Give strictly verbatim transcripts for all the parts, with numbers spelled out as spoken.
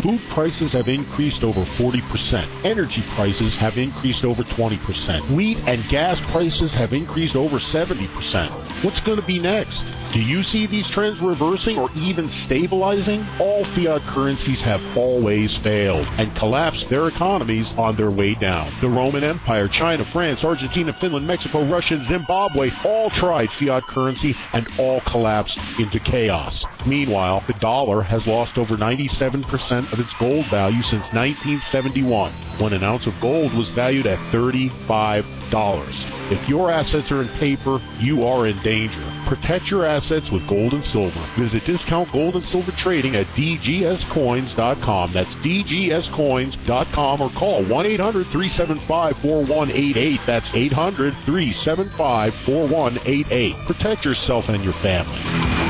Food prices have increased over forty percent. Energy prices have increased over twenty percent. Wheat and gas prices have increased over seventy percent. What's going to be next? Do you see these trends reversing or even stabilizing? All fiat currencies have always failed and collapsed their economies on their way down. The Roman Empire, China, France, Argentina, Finland, Mexico, Russia, and Zimbabwe all tried fiat currency and all collapsed into chaos. Meanwhile, the dollar has lost over ninety-seven percent of its gold value since nineteen seventy-one, when an ounce of gold was valued at thirty-five dollars. If your assets are in paper, you are in danger. Protect your assets with gold and silver. Visit Discount Gold and Silver Trading at d g s coins dot com. That's d g s coins dot com, or call one eight hundred, three seven five, four one eight eight. That's eight hundred, three seven five, four one eight eight. Protect yourself and your family.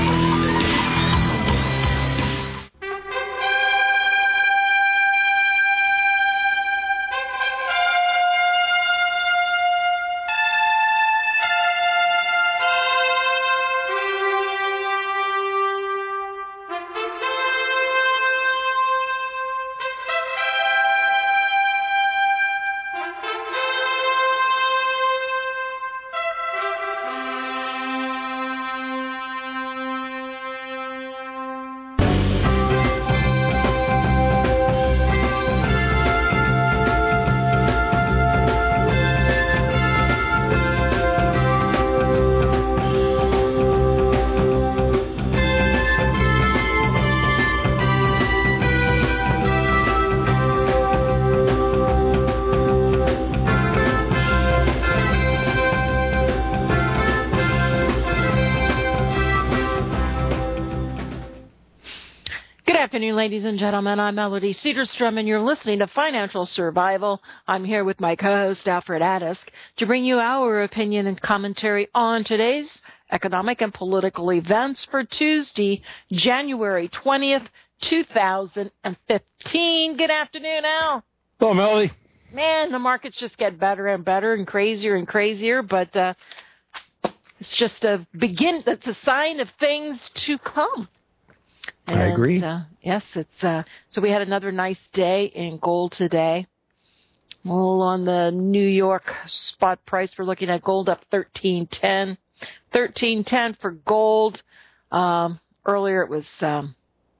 Good afternoon, ladies and gentlemen. I'm Melody Cedarstrom, and you're listening to Financial Survival. I'm here with my co-host, Alfred Adisk, to bring you our opinion and commentary on today's economic and political events for Tuesday, January twentieth, two thousand fifteen. Good afternoon, Al. Hello, Melody. Man, the markets just get better and better and crazier and crazier, but uh, it's just a begin. That's a sign of things to come. And, I agree. Uh, yes, it's uh, so we had another nice day in gold today. Well, on the New York spot price, we're looking at gold up thirteen ten, thirteen ten for gold. Um, earlier, it was um,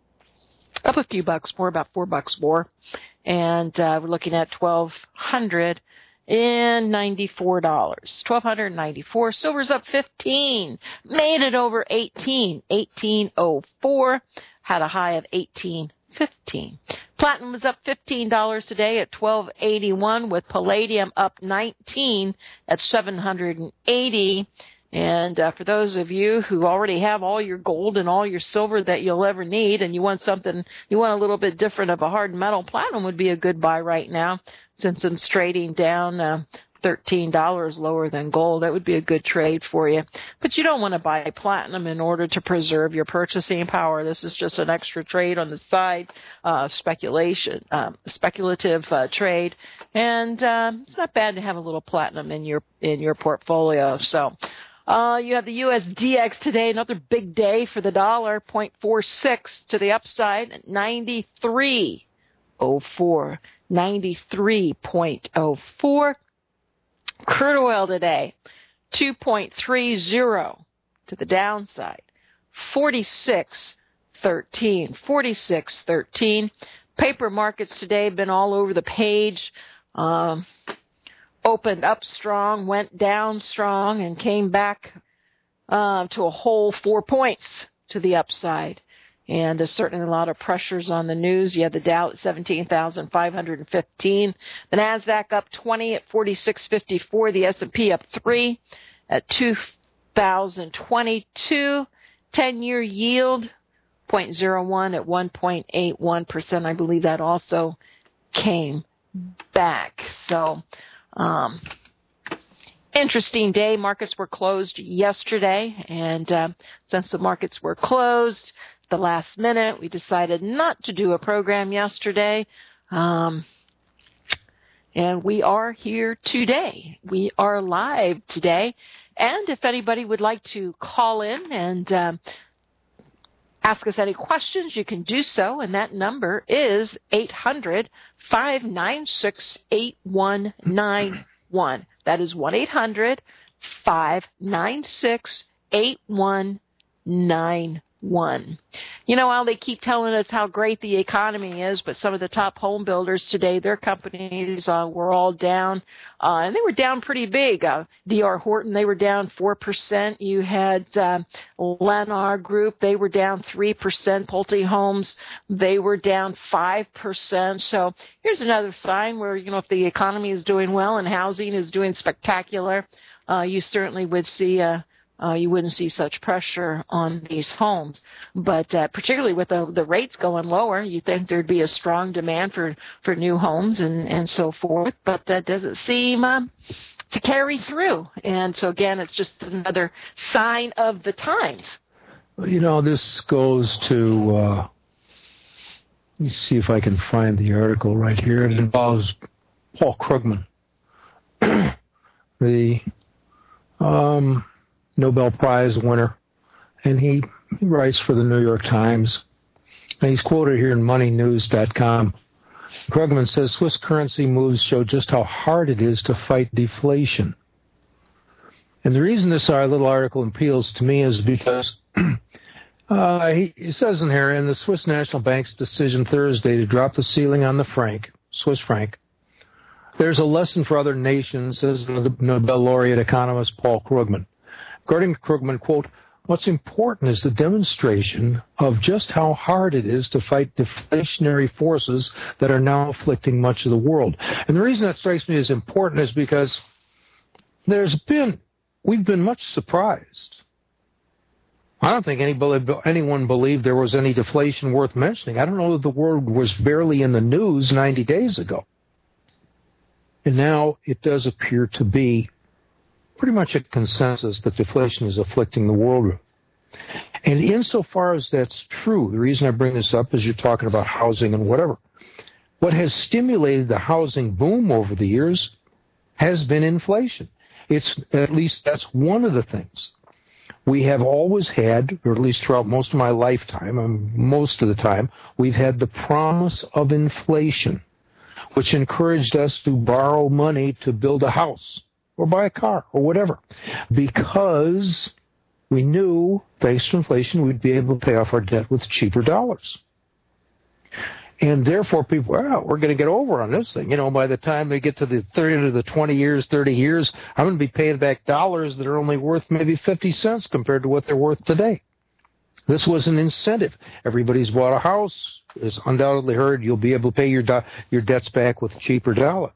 up a few bucks more, about four bucks more, and uh, we're looking at twelve hundred and ninety-four dollars. twelve hundred ninety-four. Silver's up fifteen. Made it over eighteen. eighteen oh four. Had a high of eighteen fifteen. Platinum was up fifteen dollars today at twelve eighty-one, with palladium up nineteen at seven hundred eighty. And uh, for those of you who already have all your gold and all your silver that you'll ever need, and you want something, you want a little bit different of a hard metal, platinum would be a good buy right now, since it's trading down uh, thirteen dollars lower than gold. That would be a good trade for you. But you don't want to buy platinum in order to preserve your purchasing power. This is just an extra trade on the side, uh, speculation, um, speculative uh, trade. And uh, it's not bad to have a little platinum in your in your portfolio. So uh, you have the U S D X today, another big day for the dollar, zero point four six to the upside at ninety-three oh four, ninety-three point oh four. Crude oil today, two point three zero to the downside, forty-six thirteen, forty-six thirteen. Paper markets today have been all over the page. Um, opened up strong, went down strong, and came back uh, to a whole four points to the upside. And there's certainly a lot of pressures on the news. You have the Dow at seventeen thousand five hundred fifteen. The NASDAQ up twenty at forty-six fifty-four. The S and P up three at two thousand twenty-two. ten-year yield, zero point zero one at one point eight one percent. I believe that also came back. So, um, interesting day. Markets were closed yesterday. And uh, since the markets were closed, the last minute, we decided not to do a program yesterday, um, and we are here today. We are live today, and if anybody would like to call in and um, ask us any questions, you can do so, and that number is eight hundred, five nine six, eight one nine one. That is one eight hundred, five nine six, eight one nine one. You know, Al, they keep telling us how great the economy is, but some of the top home builders today, their companies uh, were all down, uh, and they were down pretty big. Uh, D R Horton, they were down four percent. You had uh, Lennar Group, they were down three percent. Pulte Homes, they were down five percent. So here's another sign where, you know, if the economy is doing well and housing is doing spectacular, uh, you certainly would see a Uh, you wouldn't see such pressure on these homes. But uh, particularly with the, the rates going lower, you think there'd be a strong demand for, for new homes and, and so forth. But that doesn't seem um, to carry through. And so, again, it's just another sign of the times. You know, this goes to, uh, let me see if I can find the article right here. It involves Paul Krugman, the... Um, Nobel Prize winner, and he, he writes for the New York Times, and he's quoted here in money news dot com. Krugman says Swiss currency moves show just how hard it is to fight deflation. And the reason this our little article appeals to me is because uh, he, he says in here, in the Swiss National Bank's decision Thursday to drop the ceiling on the franc, Swiss franc, there's a lesson for other nations, says the Nobel laureate economist Paul Krugman. According to Krugman, quote, what's important is the demonstration of just how hard it is to fight deflationary forces that are now afflicting much of the world. And the reason that strikes me as important is because there's been, we've been much surprised. I don't think anybody, anyone believed there was any deflation worth mentioning. I don't know if the word was barely in the news ninety days ago. And now it does appear to be pretty much a consensus that deflation is afflicting the world. And insofar as that's true, the reason I bring this up is you're talking about housing and whatever. What has stimulated the housing boom over the years has been inflation. It's, at least that's one of the things. We have always had, or at least throughout most of my lifetime, and most of the time, we've had the promise of inflation, which encouraged us to borrow money to build a house or buy a car, or whatever, because we knew, thanks to inflation, we'd be able to pay off our debt with cheaper dollars. And therefore, people, well, we're going to get over on this thing. You know, by the time they get to the thirty to the twenty years, thirty years, I'm going to be paying back dollars that are only worth maybe fifty cents compared to what they're worth today. This was an incentive. Everybody's bought a house. As undoubtedly heard, you'll be able to pay your do- your debts back with cheaper dollars.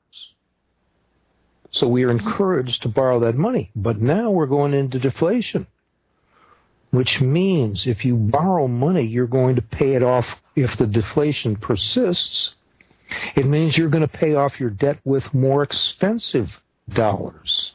So we are encouraged to borrow that money. But now we're going into deflation, which means if you borrow money, you're going to pay it off. If the deflation persists, it means you're going to pay off your debt with more expensive dollars.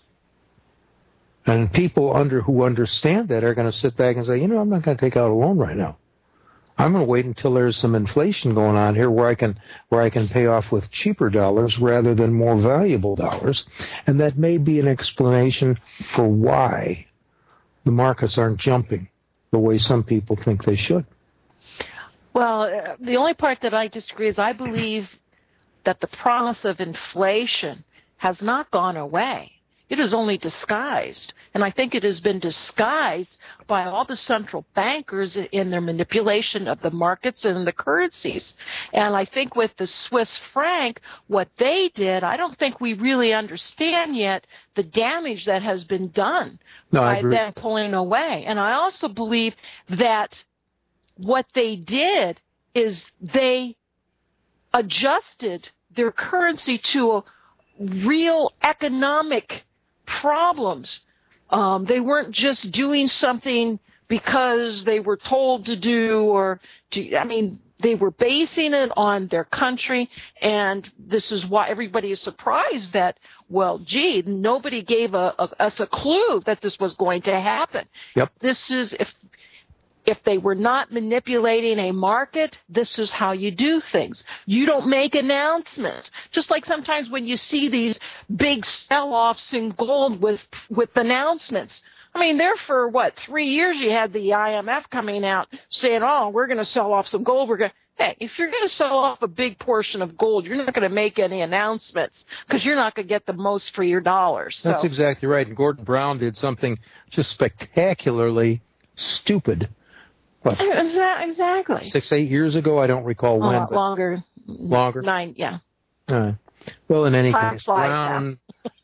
And people under who understand that are going to sit back and say, you know, I'm not going to take out a loan right now. I'm going to wait until there's some inflation going on here where I can where I can pay off with cheaper dollars rather than more valuable dollars. And that may be an explanation for why the markets aren't jumping the way some people think they should. Well, uh, the only part that I disagree is I believe that the promise of inflation has not gone away. It is only disguised. And I think it has been disguised by all the central bankers in their manipulation of the markets and the currencies. And I think with the Swiss franc, what they did, I don't think we really understand yet the damage that has been done no, by them pulling away. And I also believe that what they did is they adjusted their currency to a real economic problems. Um, they weren't just doing something because they were told to do or to, I mean, they were basing it on their country, and this is why everybody is surprised that, well, gee, nobody gave a, a, us a clue that this was going to happen. Yep. This is, if If they were not manipulating a market, this is how you do things. You don't make announcements. Just like sometimes when you see these big sell-offs in gold with with announcements. I mean, there for, what, three years you had the I M F coming out saying, oh, we're going to sell off some gold. We're going to, hey, if you're going to sell off a big portion of gold, you're not going to make any announcements because you're not going to get the most for your dollars. So. That's exactly right. And Gordon Brown did something just spectacularly stupid. What? Exactly. Six, eight years ago? I don't recall a when. Lot longer. Longer? Nine, yeah. Uh, well, in any Time case, flies, Brown,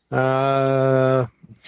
uh,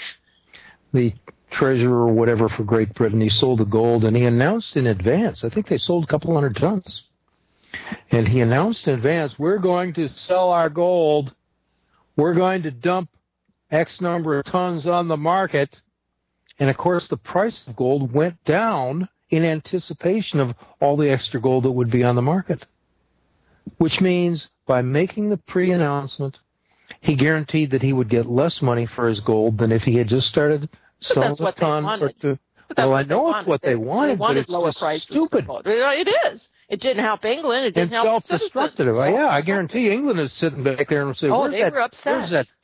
the treasurer or whatever for Great Britain, he sold the gold, and he announced in advance, I think they sold a couple hundred tons, and he announced in advance, we're going to sell our gold, we're going to dump X number of tons on the market, and of course the price of gold went down in anticipation of all the extra gold that would be on the market. Which means by making the pre-announcement, he guaranteed that he would get less money for his gold than if he had just started selling a ton or two. Well, I know it's what they wanted, but it's just stupid. It is. It didn't help England. It didn't and help self-destructive. Yeah, I guarantee England is sitting back there and say, oh, where's they that, were upset. Where's that,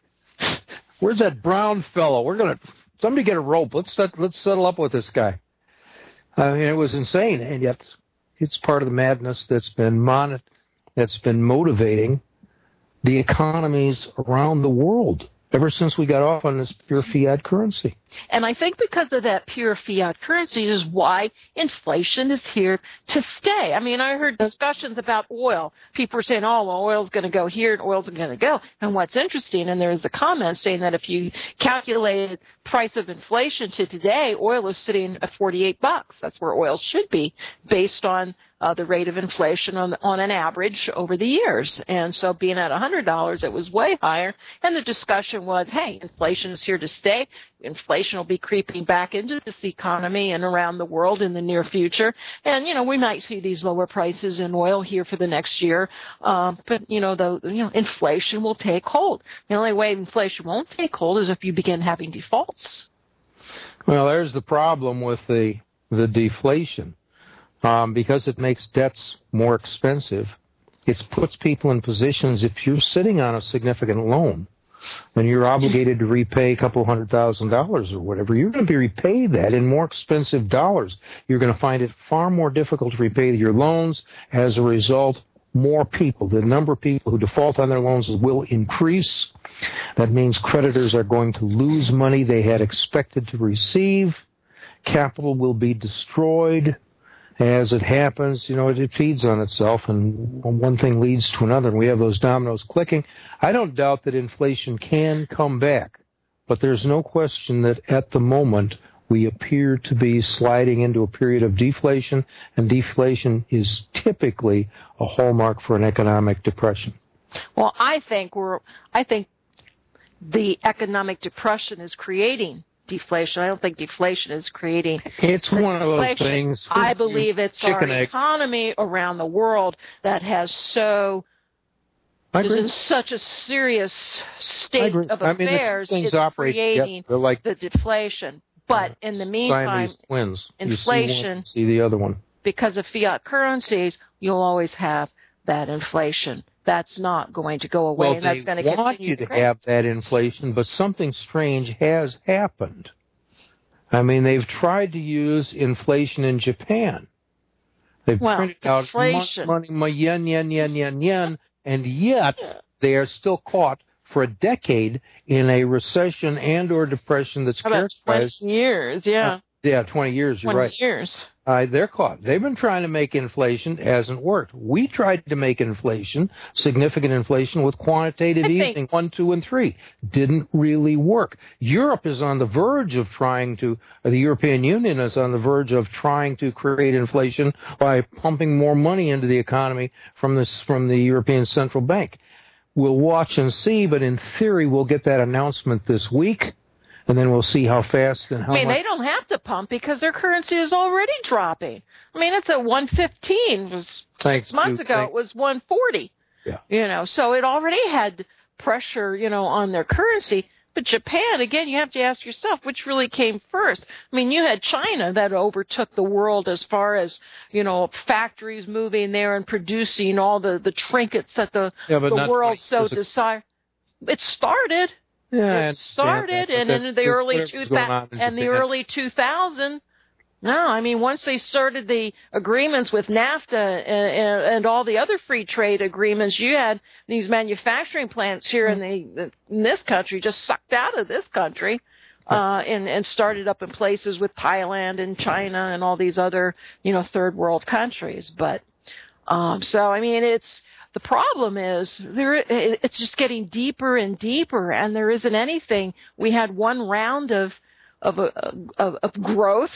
where's that Brown fellow? We're going to, somebody get a rope. Let's set, let's settle up with this guy. I mean, it was insane, and yet it's part of the madness that's been mon- that's been motivating the economies around the world ever since we got off on this pure fiat currency. And I think because of that pure fiat currency is why inflation is here to stay. I mean, I heard discussions about oil. People were saying, oh, well, oil's going to go here and oil's going to go. And what's interesting, and there's the comment saying that if you calculated price of inflation to today, oil is sitting at forty-eight bucks. That's where oil should be based on uh, the rate of inflation on, on an average over the years. And so being at one hundred dollars, it was way higher. And the discussion was, hey, inflation is here to stay. Inflation will be creeping back into this economy and around the world in the near future. And, you know, we might see these lower prices in oil here for the next year. Um, but, you know, the you know, inflation will take hold. The only way inflation won't take hold is if you begin having defaults. Well, there's the problem with the the deflation. Um, because it makes debts more expensive, it puts people in positions, if you're sitting on a significant loan, and you're obligated to repay a couple hundred thousand dollars or whatever, you're going to be repaid that in more expensive dollars. You're going to find it far more difficult to repay your loans. As a result, more people, the number of people who default on their loans will increase. That means creditors are going to lose money they had expected to receive. Capital will be destroyed. As it happens, you know, it, it feeds on itself, and one thing leads to another, and we have those dominoes clicking. I don't doubt that inflation can come back, but there's no question that at the moment we appear to be sliding into a period of deflation, and deflation is typically a hallmark for an economic depression. Well, I think we're, I think the economic depression is creating deflation. I don't think deflation is creating. It's one of those deflation. things. I believe it's our egg. economy around the world that has so is in such a serious state of I mean, affairs. Things it's operate, creating yep, like, the deflation. But in the meantime, twins. inflation. You see, one, see the other one. Because of fiat currencies, you'll always have that inflation. That's not going to go away, well, and that's going to continue. continue. They want you to, to have that inflation, but something strange has happened. I mean, they've tried to use inflation in Japan. They've well, printed out inflation. money, money, yen, yen, yen, yen, yen, and yet they are still caught for a decade in a recession and or depression that's How about characterized. twenty years, yeah. Uh, yeah, twenty years, you're twenty right. years. Uh, they're caught. They've been trying to make inflation. It hasn't worked. We tried to make inflation, significant inflation, with quantitative easing, one, two, and three. Didn't really work. Europe is on the verge of trying to, or the European Union is on the verge of trying to create inflation by pumping more money into the economy from this, from the European Central Bank. We'll watch and see, but in theory, we'll get that announcement this week. And then we'll see how fast and how I mean, much. they don't have to pump because their currency is already dropping. I mean, it's at one fifteen. It was Thanks six months you. ago, Thanks. it was one forty. Yeah. You know, so it already had pressure, you know, on their currency. But Japan, again, you have to ask yourself, which really came first? I mean, you had China that overtook the world as far as, you know, factories moving there and producing all the, the trinkets that the, yeah, but the not world twenty so years ago. desire. It started. Yeah, it started, that, and in the early two thousand and the early two thousand. No, I mean once they started the agreements with NAFTA and, and, and all the other free trade agreements, you had these manufacturing plants here in the in this country just sucked out of this country, uh, and and started up in places with Thailand and China and all these other you know third world countries. But um, so I mean it's. The problem is there. It's just getting deeper and deeper, and there isn't anything. We had one round of of of, of growth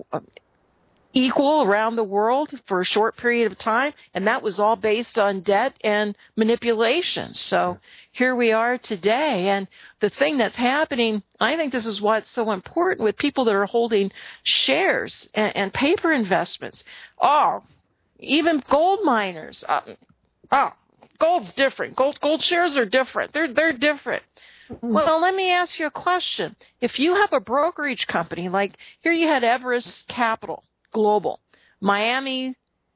equal around the world for a short period of time, and that was all based on debt and manipulation. So here we are today, and the thing that's happening, I think this is what's so important with people that are holding shares and, and paper investments. Oh, even gold miners. Uh, Oh, gold's different. Gold gold shares are different. They're they're different. Well, let me ask you a question. If you have a brokerage company, like here you had Everest Capital Global, Miami's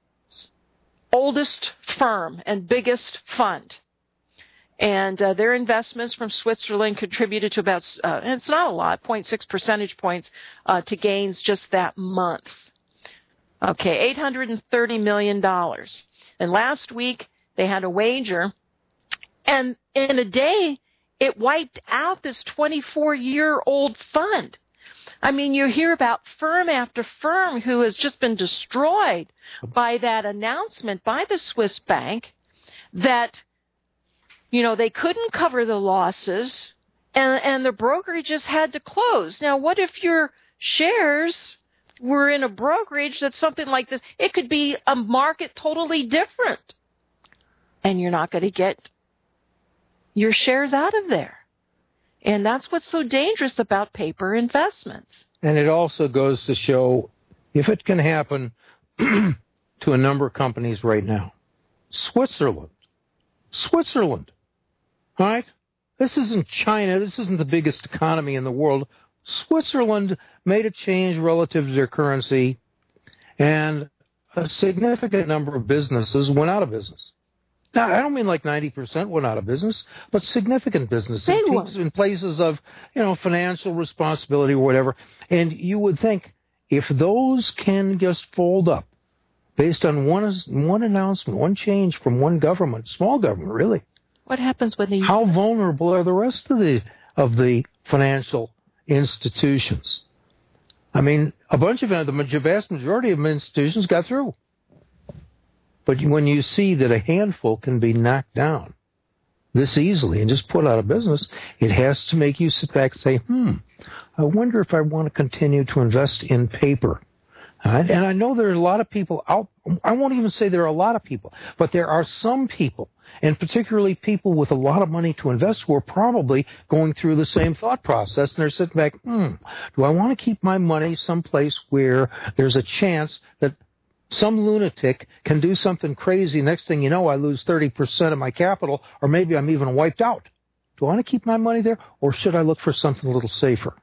oldest firm and biggest fund, and uh, their investments from Switzerland contributed to about, uh, and it's not a lot, zero point six percentage points uh, to gains just that month. Okay, eight hundred thirty million dollars. And last week, they had a wager, and in a day, it wiped out this twenty-four-year-old fund. I mean, you hear about firm after firm who has just been destroyed by that announcement by the Swiss bank that, you know, they couldn't cover the losses, and, and the brokerage just had to close. Now, what if your shares were in a brokerage that's something like this? It could be a market totally different. And you're not going to get your shares out of there. And that's what's so dangerous about paper investments. And it also goes to show if it can happen to a number of companies right now. Switzerland. Switzerland. All right? This isn't China. This isn't the biggest economy in the world. Switzerland made a change relative to their currency, and a significant number of businesses went out of business. Now, I don't mean like ninety percent went out of business, but significant businesses in places of, you know, financial responsibility or whatever. And you would think if those can just fold up based on one one announcement, one change from one government, small government, really. What happens when the How vulnerable are the rest of the of the financial institutions? I mean, a bunch of them, the vast majority of institutions got through. But when you see that a handful can be knocked down this easily and just put out of business, it has to make you sit back and say, hmm, I wonder if I want to continue to invest in paper. Right? And I know there are a lot of people out, I won't even say there are a lot of people, but there are some people, and particularly people with a lot of money to invest who are probably going through the same thought process, and they're sitting back, hmm, do I want to keep my money someplace where there's a chance that some lunatic can do something crazy. Next thing you know, I lose thirty percent of my capital, or maybe I'm even wiped out. Do I want to keep my money there, or should I look for something a little safer?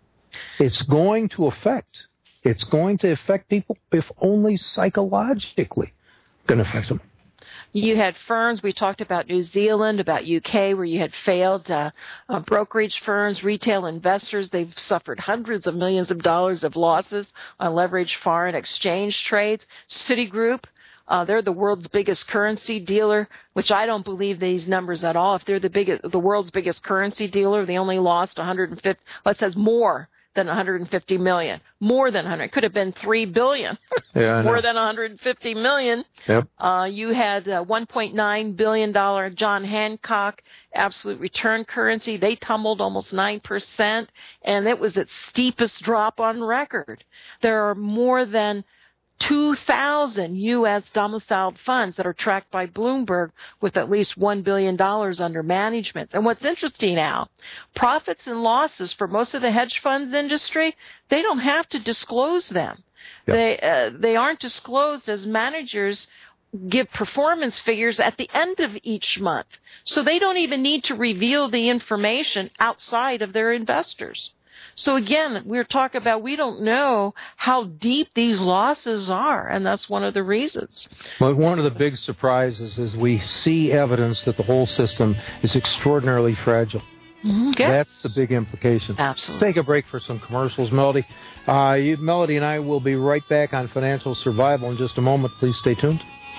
It's going to affect. It's going to affect people, if only psychologically going to affect them. You had firms, we talked about New Zealand, about U K, where you had failed uh, uh, brokerage firms, retail investors. They've suffered hundreds of millions of dollars of losses on leveraged foreign exchange trades. Citigroup, uh, they're the world's biggest currency dealer, which I don't believe these numbers at all. If they're the biggest, the world's biggest currency dealer, they only lost one hundred fifty, well, it says more than one hundred fifty million, more than one hundred. It could have been three billion, yeah, more than one hundred fifty million. Yep. Uh, you had uh, one point nine billion dollars John Hancock absolute return currency. They tumbled almost nine percent, and it was its steepest drop on record. There are more than two thousand U S domiciled funds that are tracked by Bloomberg with at least one billion dollars under management. And what's interesting now, profits and losses for most of the hedge funds industry, they don't have to disclose them. Yep. They uh, they aren't disclosed as managers give performance figures at the end of each month. So they don't even need to reveal the information outside of their investors. So again, we're talking about we don't know how deep these losses are, and that's one of the reasons. Well, one of the big surprises is we see evidence that the whole system is extraordinarily fragile. Mm-hmm. Good. That's the big implication. Absolutely. Let's take a break for some commercials, Melody. Uh, you, Melody and I will be right back on Financial Survival in just a moment. Please stay tuned.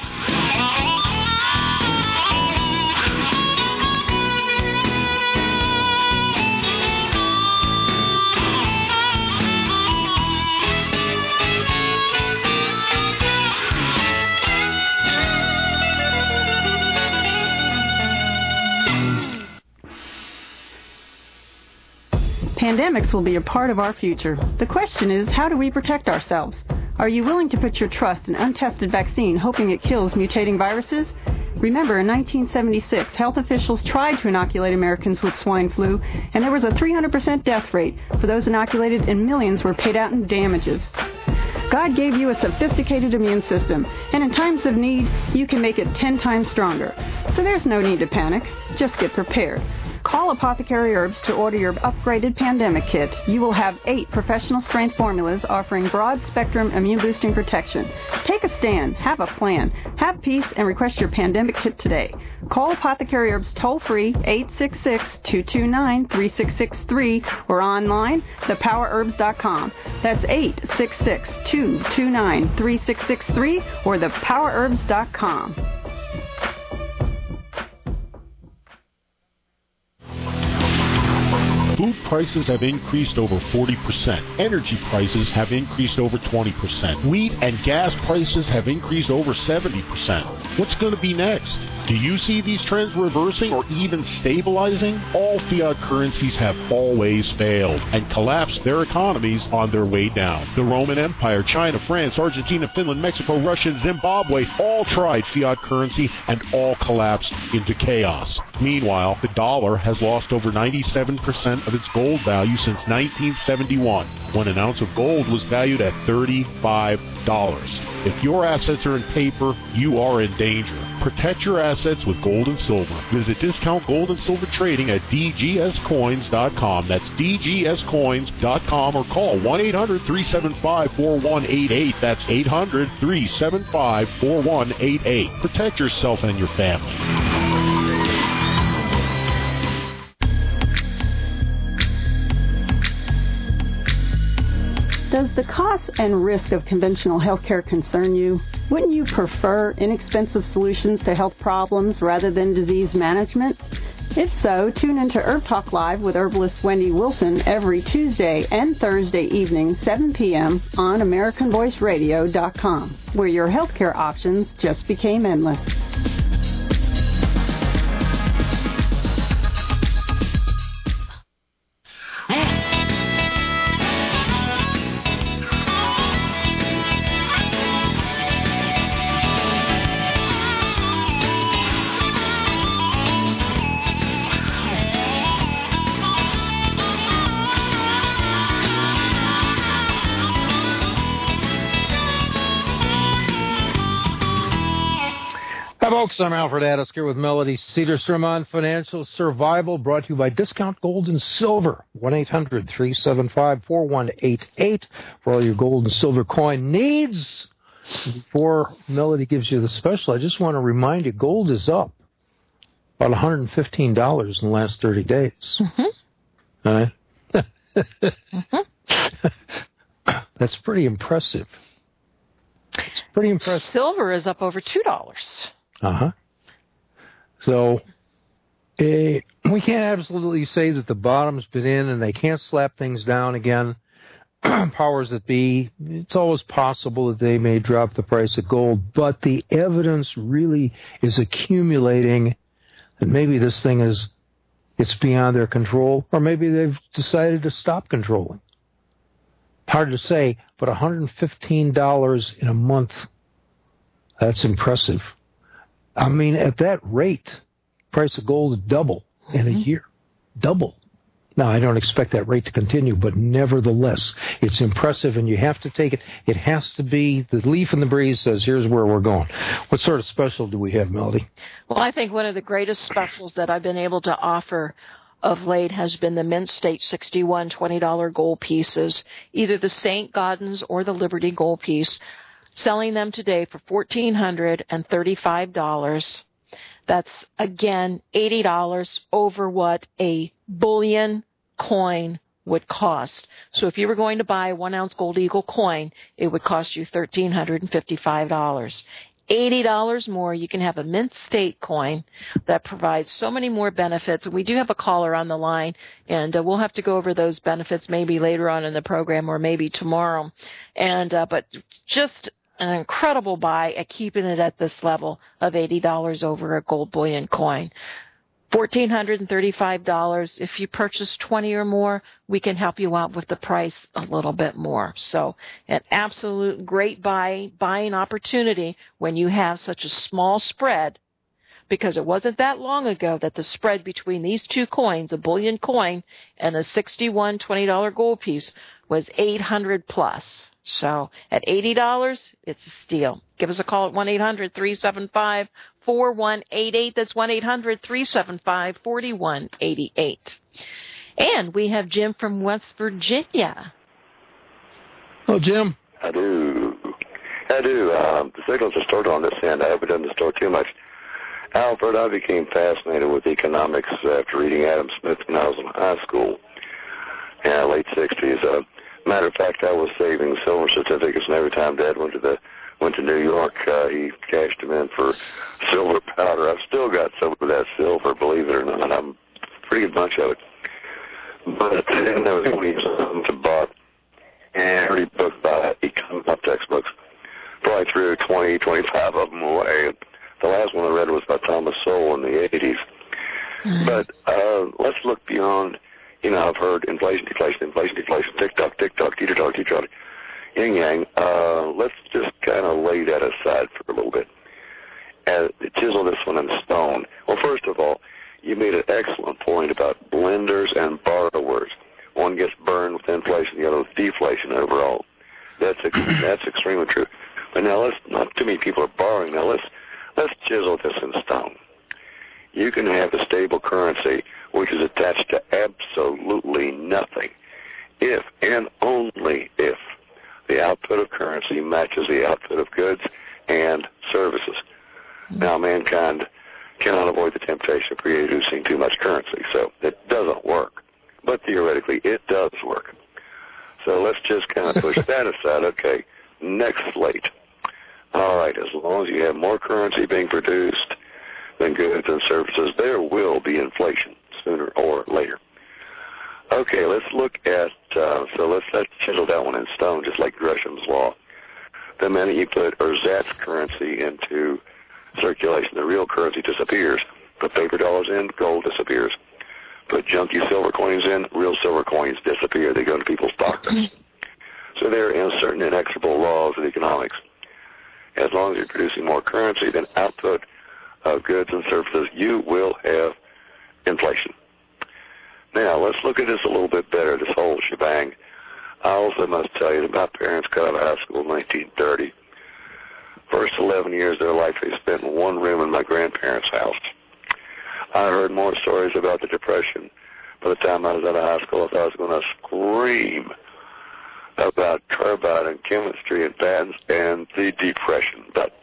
Pandemics will be a part of our future. The question is, how do we protect ourselves? Are you willing to put your trust in untested vaccine hoping it kills mutating viruses? Remember, in nineteen seventy-six, health officials tried to inoculate Americans with swine flu, and there was a three hundred percent death rate for those inoculated, and millions were paid out in damages. God gave you a sophisticated immune system, and in times of need, you can make it ten times stronger. So there's no need to panic. Just get prepared. Call Apothecary Herbs to order your upgraded pandemic kit. You will have eight professional-strength formulas offering broad-spectrum immune-boosting protection. Take a stand, have a plan, have peace, and request your pandemic kit today. Call Apothecary Herbs toll-free eight six six, two two nine, three six six three or online, the power herbs dot com. That's eight six six, two two nine, three six six three or the power herbs dot com. Food prices have increased over forty percent. Energy prices have increased over twenty percent. Wheat and gas prices have increased over seventy percent. What's going to be next? Do you see these trends reversing or even stabilizing? All fiat currencies have always failed and collapsed their economies on their way down. The Roman Empire, China, France, Argentina, Finland, Mexico, Russia, and Zimbabwe all tried fiat currency and all collapsed into chaos. Meanwhile, the dollar has lost over ninety-seven percent of its gold value since nineteen seventy-one, when an ounce of gold was valued at thirty-five dollars. If your assets are in paper, you are in danger. Protect your assets with gold and silver. Visit Discount Gold and Silver Trading at d g s coins dot com. That's d g s coins dot com or call one eight hundred, three seven five, four one eight eight. That's eight hundred, three seven five, four one eight eight. Protect yourself and your family. Does the cost and risk of conventional healthcare concern you? Wouldn't you prefer inexpensive solutions to health problems rather than disease management? If so, tune into Herb Talk Live with herbalist Wendy Wilson every Tuesday and Thursday evening, seven p.m. on American Voice Radio dot com, where your healthcare options just became endless. Hi, folks. I'm Alfred Addis here with Melody Cedarstrom on Financial Survival, brought to you by Discount Gold and Silver. one eight hundred, three seven five, four one eight eight for all your gold and silver coin needs. Before Melody gives you the special, I just want to remind you, gold is up about one hundred fifteen dollars in the last thirty days. Mm-hmm. All right? mm-hmm. That's pretty impressive. It's pretty impressive. Silver is up over two dollars. Uh-huh. So, eh, we can't absolutely say that the bottom's been in and they can't slap things down again. Powers that be, it's always possible that they may drop the price of gold, but the evidence really is accumulating that maybe this thing is, it's beyond their control, or maybe they've decided to stop controlling. Hard to say, but one hundred fifteen dollars in a month, that's impressive. I mean, at that rate, price of gold would double in a year. Double. Now, I don't expect that rate to continue, but nevertheless, it's impressive, and you have to take it. It has to be, the leaf in the breeze says, here's where we're going. What sort of special do we have, Melody? Well, I think one of the greatest specials that I've been able to offer of late has been the Mint State sixty-one twenty dollars gold pieces, either the Saint Gaudens or the Liberty gold piece, selling them today for one thousand four hundred thirty-five dollars. That's, again, eighty dollars over what a bullion coin would cost. So if you were going to buy a one ounce Gold Eagle coin, it would cost you one thousand three hundred fifty-five dollars. eighty dollars more, you can have a mint state coin that provides so many more benefits. We do have a caller on the line, and uh, we'll have to go over those benefits maybe later on in the program or maybe tomorrow. And uh, but just an incredible buy at keeping it at this level of eighty dollars over a gold bullion coin. one thousand four hundred thirty-five dollars. If you purchase twenty or more, we can help you out with the price a little bit more. So an absolute great buy, buying opportunity when you have such a small spread, because it wasn't that long ago that the spread between these two coins, a bullion coin and a sixty-one twenty dollar gold piece, was eight hundred plus. So at eighty dollars, it's a steal. Give us a call at one eight hundred three seven five four one eight eight. That's one eight hundred three seven five four one eight eight. And we have Jim from West Virginia. Oh, Jim. I do. I do. Um, the signals are stored on this end. I haven't done the store too much. Alfred, I became fascinated with economics after reading Adam Smith when I was in high school in the late sixties. Uh, matter of fact, I was saving silver certificates, and every time Dad went to the went to New York, uh, he cashed them in for silver powder. I've still got some of that silver, believe it or not. I'm a pretty good bunch of it. But then there was something to bought, and I already booked by economic textbooks. Probably threw twenty, twenty-five of them away. The last one I read was by Thomas Sowell in the eighties. Mm-hmm. But uh, let's look beyond. You know, I've heard inflation, deflation, inflation, deflation, tick-tock, tick-tock, teeter-tock, teeter-tock, yin-yang. Uh, let's just kind of lay that aside for a little bit and chisel this one in stone. Well, first of all, you made an excellent point about lenders and borrowers. One gets burned with inflation, the other with deflation overall. That's ex- that's extremely true. But now let's, not too many people are borrowing. Now let's, let's chisel this in stone. You can have a stable currency which is attached to absolutely nothing if and only if the output of currency matches the output of goods and services. Mm-hmm. Now, mankind cannot avoid the temptation of producing too much currency, so it doesn't work. But theoretically, it does work. So let's just kind of push that aside. Okay, next slate. All right, as long as you have more currency being produced than goods and services, there will be inflation sooner or later. Okay, let's look at, uh, so let's, let's chisel that one in stone, just like Gresham's Law. The minute you put ersatz currency into circulation, the real currency disappears. Put paper dollars in, gold disappears. Put junky silver coins in, real silver coins disappear. They go into people's pockets. So there are certain inexorable laws of economics. As long as you're producing more currency than output of goods and services, you will have inflation. Now, let's look at this a little bit better, this whole shebang. I also must tell you that my parents got out of high school in nineteen thirty. First eleven years of their life they spent in one room in my grandparents' house. I heard more stories about the Depression. By the time I was out of high school, I thought I was going to scream about carbide and chemistry and patents and the Depression. But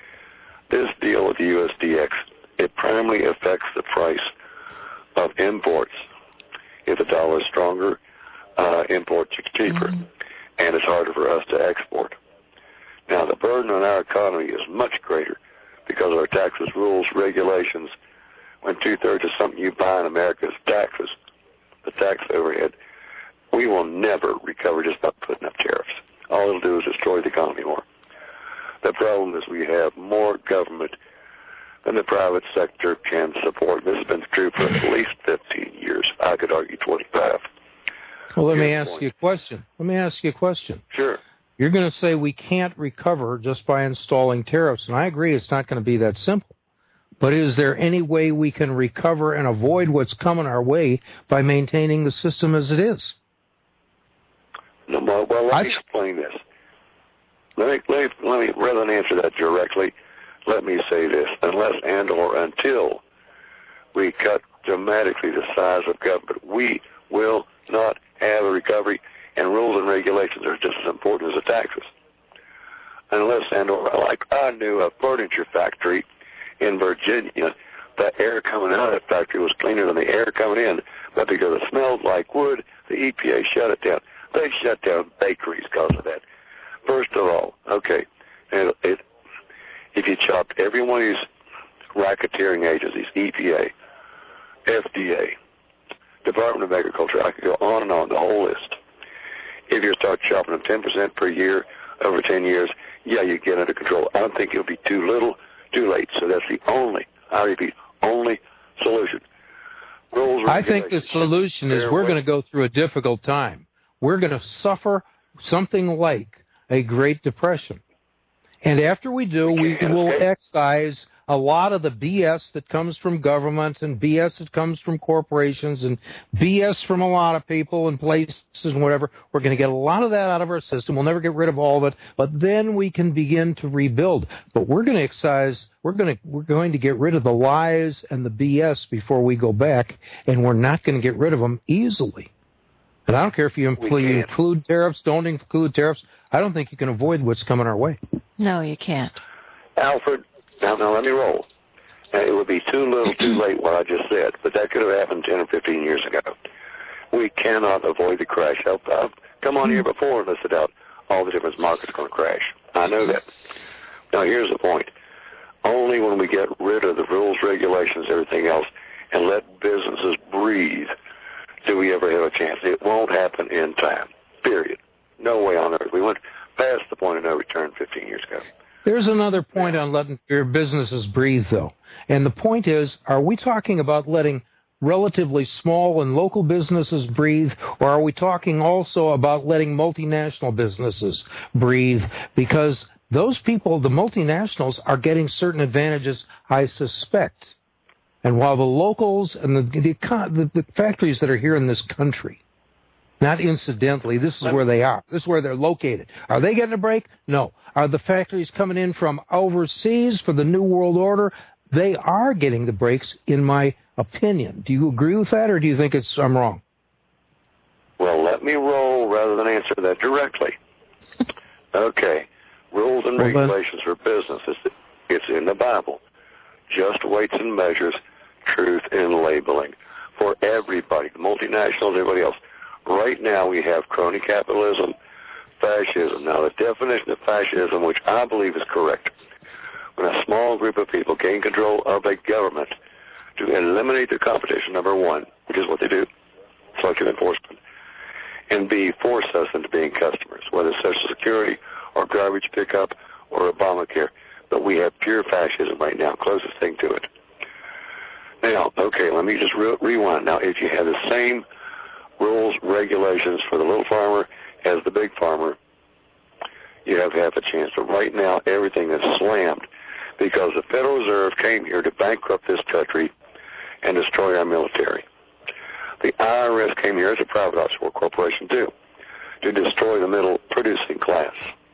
this deal with the U S D X, it primarily affects the price of imports. If the dollar is stronger, uh, imports are cheaper, mm-hmm. and it's harder for us to export. Now, the burden on our economy is much greater because of our taxes, rules, regulations. When two-thirds of something you buy in America is taxes, the tax overhead, we will never recover just by putting up tariffs. All it'll do is destroy the economy more. The problem is we have more government than the private sector can support. This has been true for at least fifteen years. I could argue twenty-five. Well, let me ask you a question. Let me ask you a question. Sure. You're going to say we can't recover just by installing tariffs, and I agree it's not going to be that simple. But is there any way we can recover and avoid what's coming our way by maintaining the system as it is? No, well, well let I... me explain this. Let me, let me, let me, rather than answer that directly, let me say this. Unless and or until we cut dramatically the size of government, we will not have a recovery, and rules and regulations are just as important as the taxes. Unless and or, like I knew a furniture factory in Virginia the air coming out of that factory was cleaner than the air coming in. But because it smelled like wood, the E P A shut it down. They shut down bakeries because of that. First of all, okay, and it, if you chopped every one of these racketeering agencies, E P A, F D A, Department of Agriculture, I could go on and on, the whole list. If you start chopping them ten percent per year over ten years, yeah, you get under control. I don't think it'll be too little, too late. So that's the only, I repeat, only solution. Rules, I think the solution is we're going to go through a difficult time. We're going to suffer something like a Great Depression. And after we do, we, we will excise a lot of the B S that comes from government and B S that comes from corporations and B S from a lot of people and places and whatever. We're going to get a lot of that out of our system. We'll never get rid of all of it, but then we can begin to rebuild. But we're going to excise, we're going to, we're going to get rid of the lies and the B S before we go back, and we're not going to get rid of them easily. And I don't care if you include, include tariffs, don't include tariffs. I don't think you can avoid what's coming our way. No, you can't. Alfred, now, now let me roll. Now, it would be too little, too late what I just said, but that could have happened ten or fifteen years ago. We cannot avoid the crash. I've, I've come on here before and listed out all the different markets going to crash. I know that. Now, here's the point. Only when we get rid of the rules, regulations, everything else, and let businesses breathe, do we ever have a chance. It won't happen in time, period. No way on earth. We went past the point of no return fifteen years ago. There's another point on letting your businesses breathe, though. And the point is, are we talking about letting relatively small and local businesses breathe, or are we talking also about letting multinational businesses breathe? Because those people, the multinationals, are getting certain advantages, I suspect. And while the locals and the, the, the, the factories that are here in this country, not incidentally, this is where they are. This is where they're located. Are they getting a break? No. Are the factories coming in from overseas for the New World Order? They are getting the breaks, in my opinion. Do you agree with that, or do you think it's I'm wrong? Well, let me roll rather than answer that directly. Okay. Rules and well, regulations then. For business. It's, it's in the Bible. Just weights and measures, truth in labeling. For everybody, the multinationals, everybody else. Right now we have crony capitalism, fascism. Now the definition of fascism, which I believe is correct, when a small group of people gain control of a government to eliminate the competition, number one, which is what they do, selective enforcement, and B, force us into being customers, whether it's Social Security or garbage pickup or Obamacare. But we have pure fascism right now, closest thing to it. Now, okay, let me just re- rewind. Now, if you have the same rules, regulations for the little farmer as the big farmer, you have half a chance. But right now, everything is slammed because the Federal Reserve came here to bankrupt this country and destroy our military. The I R S came here as a private offshore corporation, too, to destroy the middle producing class.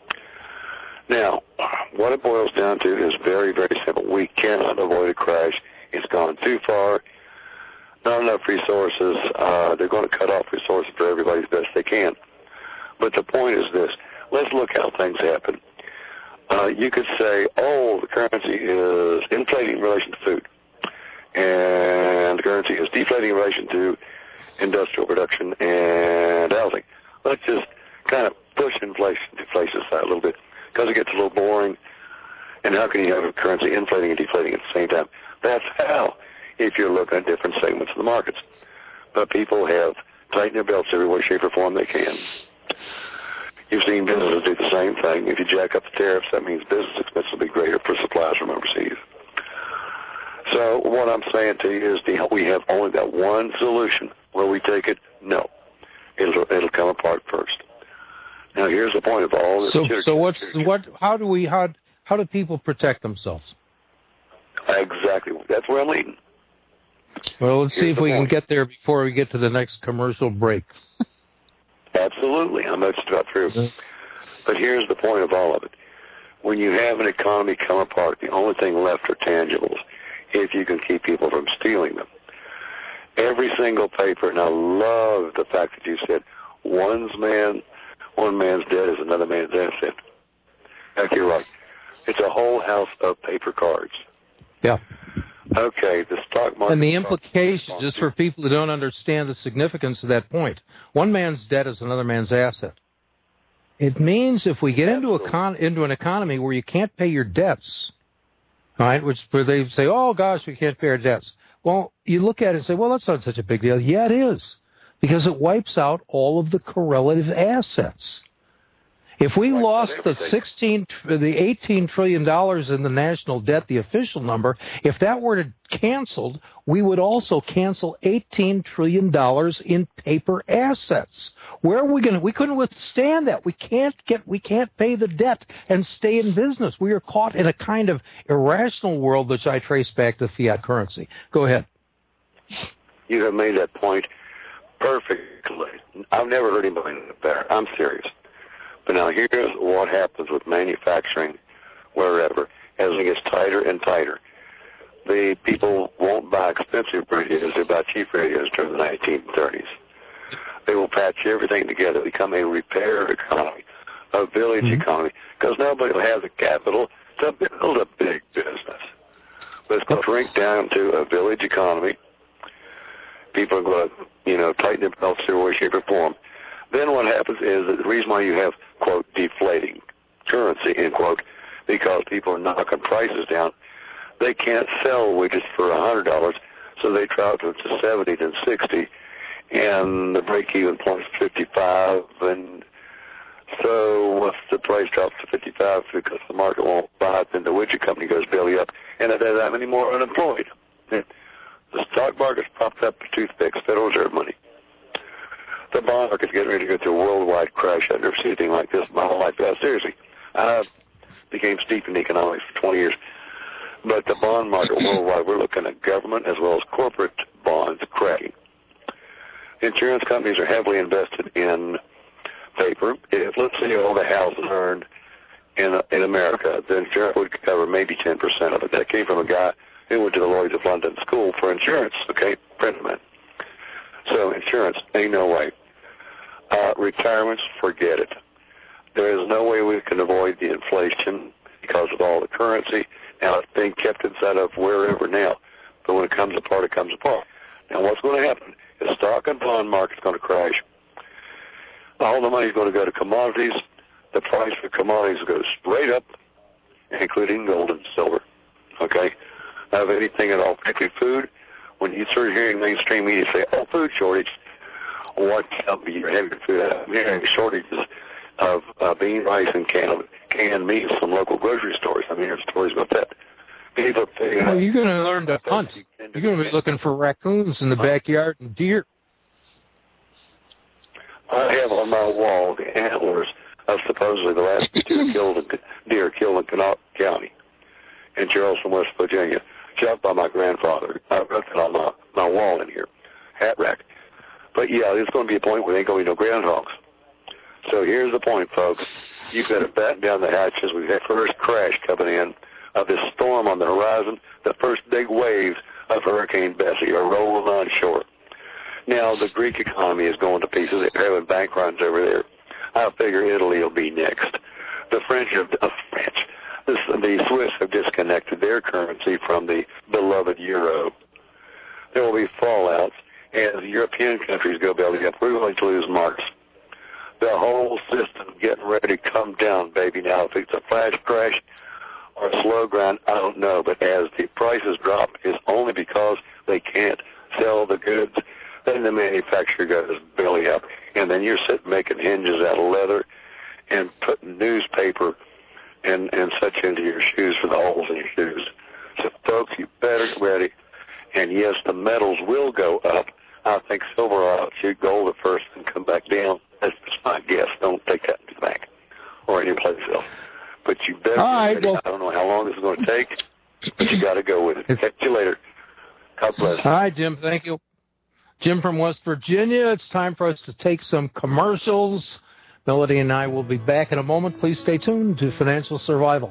Now, what it boils down to is very, very simple. We cannot avoid a crash. It's gone too far. Not enough resources. Uh, they're going to cut off resources for everybody as best they can. But the point is this. Let's look how things happen. Uh, you could say, oh, the currency is inflating in relation to food. And the currency is deflating in relation to industrial production and housing. Let's just kind of push inflation, deflation aside a little bit because it gets a little boring. And how can you have a currency inflating and deflating at the same time? That's how, if you're looking at different segments of the markets. But people have tightened their belts every way, shape, or form they can. You've seen businesses do the same thing. If you jack up the tariffs, that means business expense will be greater for supplies from overseas. So what I'm saying to you is the, we have only that one solution. Will we take it? No. It'll, it'll come apart first. Now, here's the point of all this. So, so what's what? How do we? How how do people protect themselves? Exactly. That's where I'm leading. Well, let's here's see if we point. can get there before we get to the next commercial break. Absolutely. I'm just about through. Mm-hmm. But here's the point of all of it. When you have an economy come apart, the only thing left are tangibles, if you can keep people from stealing them. Every single paper, and I love the fact that you said one's man, one man's debt is another man's asset. Heck, you're right. It's a whole house of paper cards. Yeah. Okay, the stock market. And the implication, just for people who don't understand the significance of that point, one man's debt is another man's asset. It means if we get into a con- into an economy where you can't pay your debts, all right, which where they say, oh, gosh, we can't pay our debts. Well, you look at it and say, well, that's not such a big deal. Yeah, it is, because it wipes out all of the correlative assets. If we lost the sixteen, the eighteen trillion dollars in the national debt, the official number, if that were to canceled, we would also cancel eighteen trillion dollars in paper assets. Where are we going to? We couldn't withstand that. We can't get. We can't pay the debt and stay in business. We are caught in a kind of irrational world, which I trace back to fiat currency. Go ahead. You have made that point perfectly. I've never heard anybody better. I'm serious. But now here's what happens with manufacturing wherever. As it gets tighter and tighter, the people won't buy expensive radios. They buy cheap radios during the nineteen thirties. They will patch everything together, become a repair economy, a village mm-hmm. economy, because nobody will have the capital to build a big business. But it's going to shrink down to a village economy. People are going to, you know, tighten their belts in way, shape, or form. Then what happens is that the reason why you have, quote, deflating currency, end quote, because people are knocking prices down. They can't sell widgets for one hundred dollars, so they drop them to seventy then sixty, and the break-even point is fifty-five, and so if the price drops to fifty-five because the market won't buy it, then the widget company goes belly up, and it has that many more unemployed. The stock market's propped up to toothpicks, Federal Reserve money. The bond market's getting ready to go through a worldwide crash. I've never seen anything like this in my whole life. Uh, seriously, I became steeped in economics for twenty years. But the bond market worldwide, we're looking at government as well as corporate bonds cracking. Insurance companies are heavily invested in paper. If, let's say, all the houses earned in in America, the insurance would cover maybe ten percent of it. That came from a guy who went to the Lloyd's of London School for insurance, okay, friend of mine. So insurance, ain't no way. Uh, retirements, forget it. There is no way we can avoid the inflation because of all the currency. Now, it's being kept inside of wherever now. But when it comes apart, it comes apart. Now, what's going to happen is the stock and bond market's going to crash. All the money's going to go to commodities. The price for commodities goes straight up, including gold and silver. Okay? Of anything at all, particularly food. When you start hearing mainstream media say, oh, food shortage, what can't be your heavy food? I'm hearing shortages of uh, bean, rice, and canned, canned meats from local grocery stores. I'm hearing stories about that. People figuring well, you're going to learn to hunt. You're going to be looking for raccoons in the backyard and deer. I have on my wall the antlers of supposedly the last deer killed in, deer killed in Kanawha County in Charleston, West Virginia. Shot by my grandfather. I've got it on my, my wall in here, hat rack. But, yeah, there's going to be a point where there ain't going to be no groundhogs. So here's the point, folks. You better batten down the hatches. We've had first crash coming in of this storm on the horizon. The first big waves of Hurricane Bessie are rolling on shore. Now, the Greek economy is going to pieces. They're having bank runs over there. I figure Italy will be next. The French have, uh, French. This, the Swiss have disconnected their currency from the beloved euro. There will be fallouts as the European countries go belly up. We're going to lose marks. The whole system getting ready to come down, baby. Now, if it's a flash crash or a slow grind, I don't know. But as the prices drop, it's only because they can't sell the goods. Then the manufacturer goes belly up. And then you're sitting making hinges out of leather and putting newspaper and, and such into your shoes for the holes in your shoes. So, folks, you better get ready. And, yes, the metals will go up. I think silver will outshoot gold at first and come back down. That's just my guess. Don't take that into the bank or any place else. But you better All right, get ready. well, I don't know how long this is going to take, but you got to go with it. Catch you later. God bless. All right, Jim, thank you. Jim from West Virginia. It's time for us to take some commercials. Melody and I will be back in a moment. Please stay tuned to Financial Survival.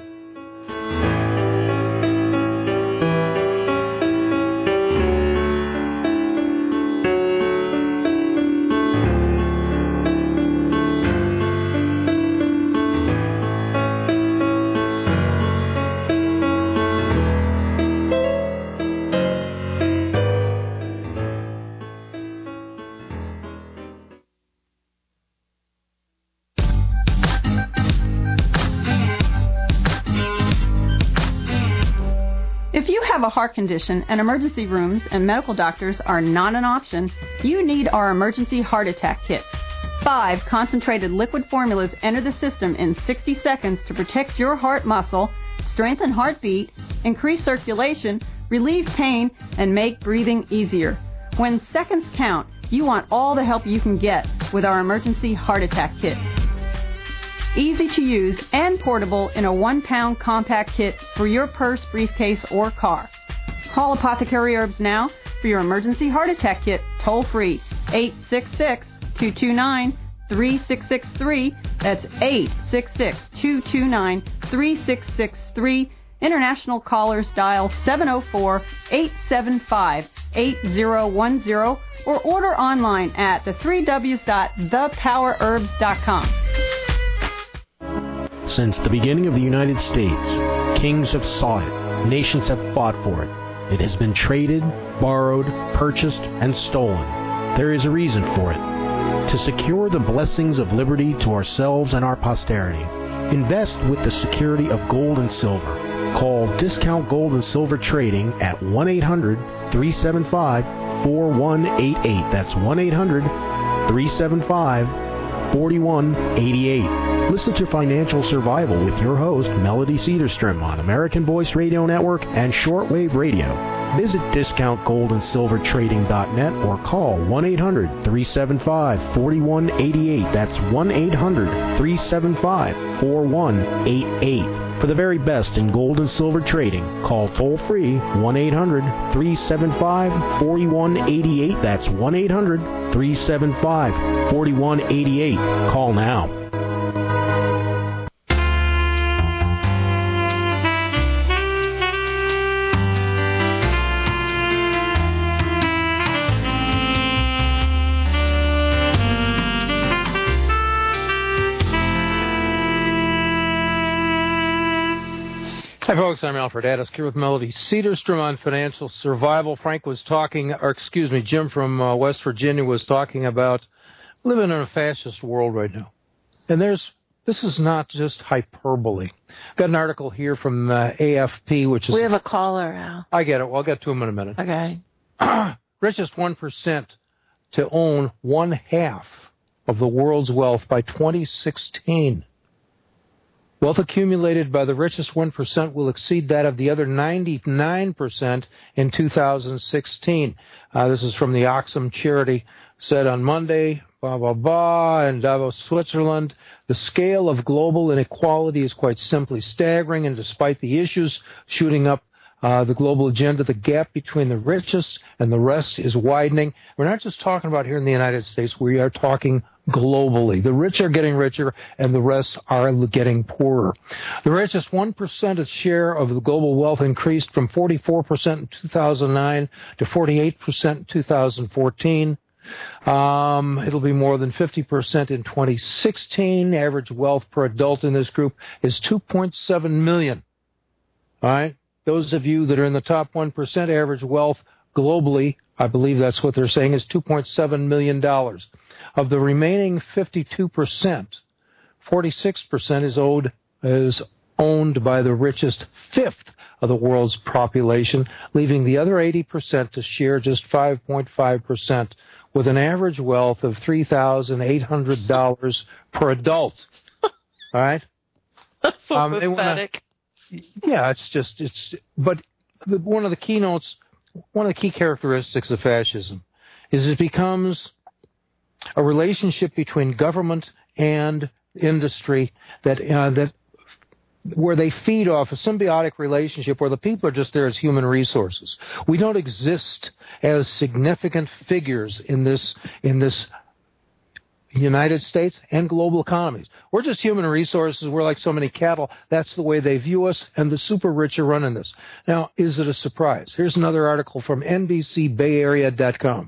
have a heart condition and emergency rooms and medical doctors are not an option, you need our Emergency Heart Attack Kit. Five concentrated liquid formulas enter the system in sixty seconds to protect your heart muscle, strengthen heartbeat, increase circulation, relieve pain, and make breathing easier. When seconds count, you want all the help you can get with our Emergency Heart Attack Kit. Easy to use and portable in a one-pound compact kit for your purse, briefcase, or car. Call Apothecary Herbs now for your Emergency Heart Attack Kit, toll-free, eight six six, two two nine, three six six three. That's eight six six, two two nine, three six six three. International callers dial seven oh four, eight seven five, eight oh one oh or order online at the three W's dot the power herbs dot com. Since the beginning of the United States, kings have sought it, nations have fought for it. It has been traded, borrowed, purchased, and stolen. There is a reason for it. To secure the blessings of liberty to ourselves and our posterity, invest with the security of gold and silver. Call Discount Gold and Silver Trading at one eight hundred, three seven five, four one eight eight. That's one eight hundred, three seven five, four one eight eight. Listen to Financial Survival with your host, Melody Cedarstrom, on American Voice Radio Network and Shortwave Radio. Visit discount gold and silver trading dot net or call one eight hundred, three seven five, four one eight eight. That's one eight hundred, three seven five, four one eight eight. For the very best in gold and silver trading, call toll-free one eight hundred, three seven five, four one eight eight. That's one eight hundred, three seven five, four one eight eight. Call now. Hi, folks. I'm Alfred Addis here with Melody Cedarstrom on Financial Survival. Frank was talking, or excuse me, Jim from uh, West Virginia was talking about living in a fascist world right now. And there's this is not just hyperbole. Got an article here from uh, A F P, which is... We have a caller, Al. I get it. Well, I'll get to him in a minute. Okay. Richest one percent to own one half of the world's wealth by twenty sixteen. Wealth accumulated by the richest one percent will exceed that of the other ninety-nine percent in two thousand sixteen. Uh, this is from the Oxfam charity, said on Monday, blah, blah, blah, in Davos, Switzerland. The scale of global inequality is quite simply staggering, and despite the issues shooting up uh, the global agenda, the gap between the richest and the rest is widening. We're not just talking about here in the United States. We are talking globally. The rich are getting richer and the rest are getting poorer. The richest one percent share of the global wealth increased from forty-four percent in two thousand nine to forty-eight percent in two thousand fourteen. Um, it'll be more than fifty percent in twenty sixteen. Average wealth per adult in this group is two point seven million dollars. All right? Those of you that are in the top one percent, average wealth globally, I believe that's what they're saying, is two point seven million dollars. Of the remaining fifty-two percent, forty-six percent is owed is owned by the richest fifth of the world's population, leaving the other eighty percent to share just five point five percent, with an average wealth of three thousand eight hundred dollars per adult. All right? That's so um, pathetic. Wanna, yeah, it's just, it's, but the, one of the keynotes, one of the key characteristics of fascism is it becomes a relationship between government and industry that uh, that where they feed off a symbiotic relationship where the people are just there as human resources. We don't exist as significant figures in this in this United States and global economies. We're just human resources. We're like so many cattle. That's the way they view us, and the super rich are running this. Now, is it a surprise? Here's another article from N B C Bay Area dot com.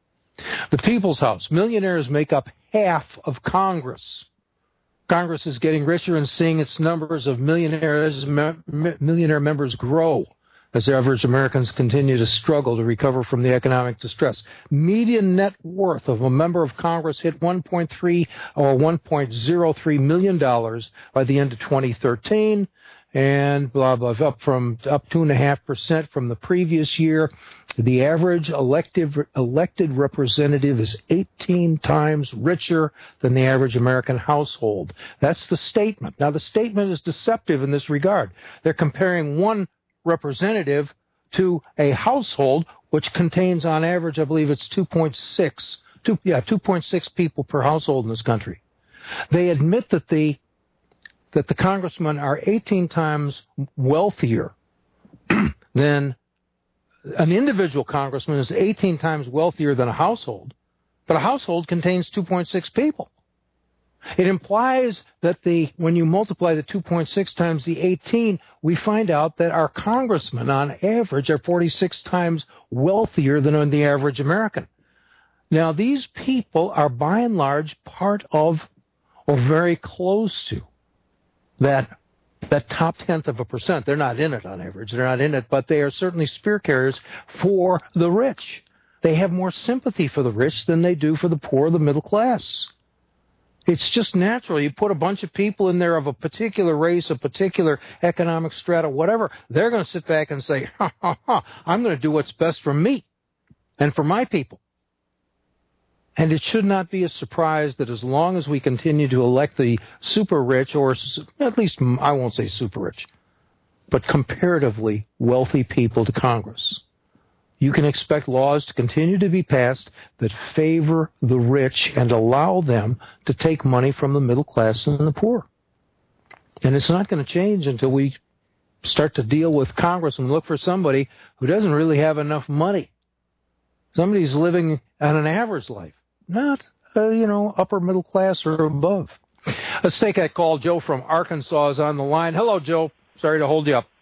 The People's House. Millionaires make up half of Congress. Congress is getting richer and seeing its numbers of millionaires, me, millionaire members grow as average Americans continue to struggle to recover from the economic distress. Median net worth of a member of Congress hit one point three or one point zero three million dollars by the end of twenty thirteen. and blah, blah, up from up two and a half percent from the previous year. The average elective, elected representative is eighteen times richer than the average American household. That's the statement. Now, the statement is deceptive in this regard. They're comparing one representative to a household which contains, on average, I believe it's two point six, two, yeah, two point six people per household in this country. They admit that the that the congressmen are eighteen times wealthier than an individual congressman is eighteen times wealthier than a household, but a household contains two point six people. It implies that the when you multiply the two point six times the eighteen, we find out that our congressmen on average are forty-six times wealthier than the average American. Now, these people are by and large part of or very close to that that top tenth of a percent. They're not in it on average. They're not in it, but they are certainly spear carriers for the rich. They have more sympathy for the rich than they do for the poor or the middle class. It's just natural. You put a bunch of people in there of a particular race, a particular economic strata, whatever, they're going to sit back and say, ha, ha, ha, I'm going to do what's best for me and for my people. And it should not be a surprise that as long as we continue to elect the super rich, or at least I won't say super rich, but comparatively wealthy people to Congress, you can expect laws to continue to be passed that favor the rich and allow them to take money from the middle class and the poor. And it's not going to change until we start to deal with Congress and look for somebody who doesn't really have enough money. Somebody who's living on an average life. Not, uh, you know, upper middle class or above. Let's take that call. Joe from Arkansas is on the line. Hello, Joe. Sorry to hold you up.